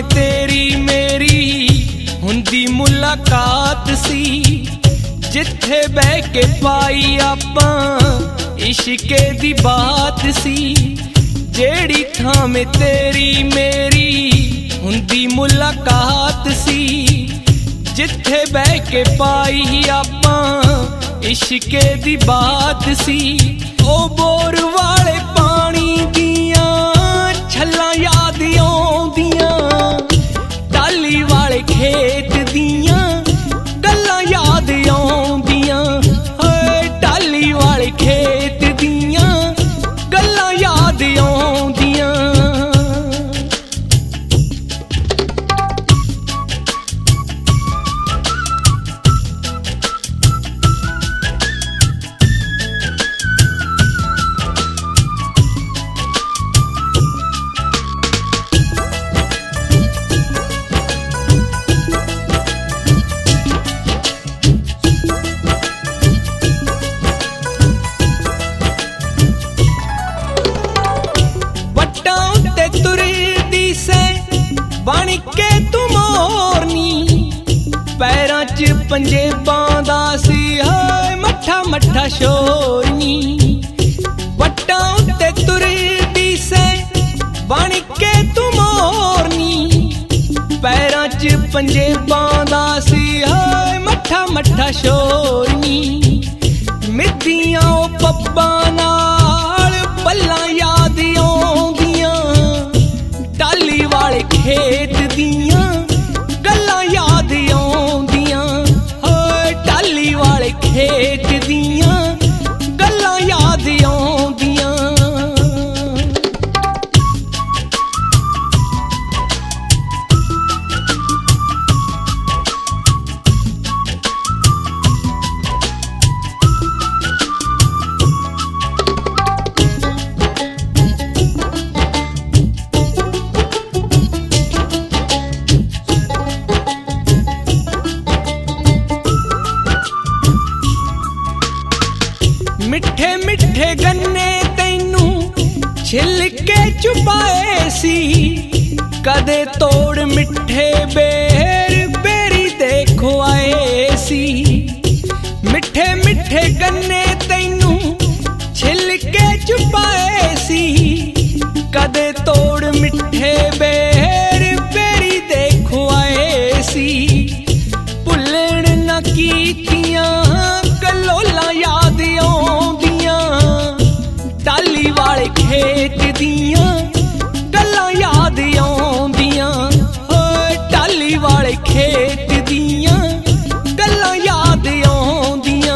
तेरी मेरी हुंदी मुलाकात सी, जिथे बह के पाई आपां इश्के दी बात सी। जेड़ी थां में तेरी मेरी हुंदी मुलाकात सी, जिथे बह के पाई आपां इश्के दी बात सी। ओ बोर वाले पानी दियां छल्लां याद आउंदियां, टाली वाले खेत दियां गल्लां याद आउंदियां, टाली वाले खेत दियां गल्लां याद आउंदियां। बन के तू मोरनी पैरां च पंजेबां दा सी, हाय मट्ठा मट्ठा शोरनी। वट्टां उत्ते तुरदी से बन के तू मोरनी पैरां च पंजेबां दा सी, हाय मट्ठा मट्ठा शोरनी। मिद्दियां ओ पब्बां नाल पल्लां याद आउंदियां, टाली वाले खेत दियां गल्लां याद आउंदियां, टाली वाले खेत दियां गल्लां याद आउंदियां। मिठे मिठे गन्ने तैनू छिल के चुपाए सी, कदे तोड़ मिठे बेर बेरी देखो आए सी। मिठे मिठे गन्ने तैनू छिल के चुपाए सी, कदे तोड़ मिठे बेर बेरी देखो आए सी। भुल्लण ना कीतियां गलोला याद आउंदियां, टाली वाले खेत दियां गल्लां याद आउंदियां, टाली वाले खेत दियां गल्लां याद आउंदियां।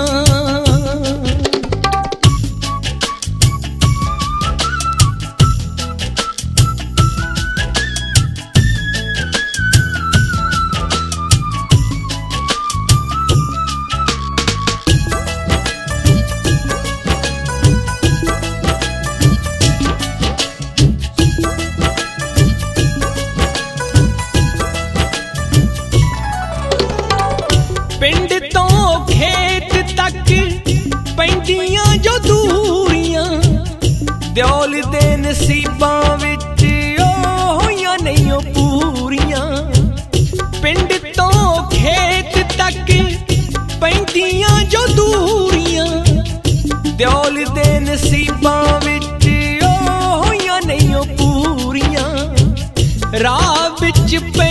पिंड तो खेत तक पैंदियां जो दूरियां, दियोल दे नसीबां विच होइयां नहीं ओ पूरियां। पिंड तो खेत तक पैंदियां जो दूरियां, दियोल दे नसीबां विच होइयां नहीं ओ पूरियां। राह विच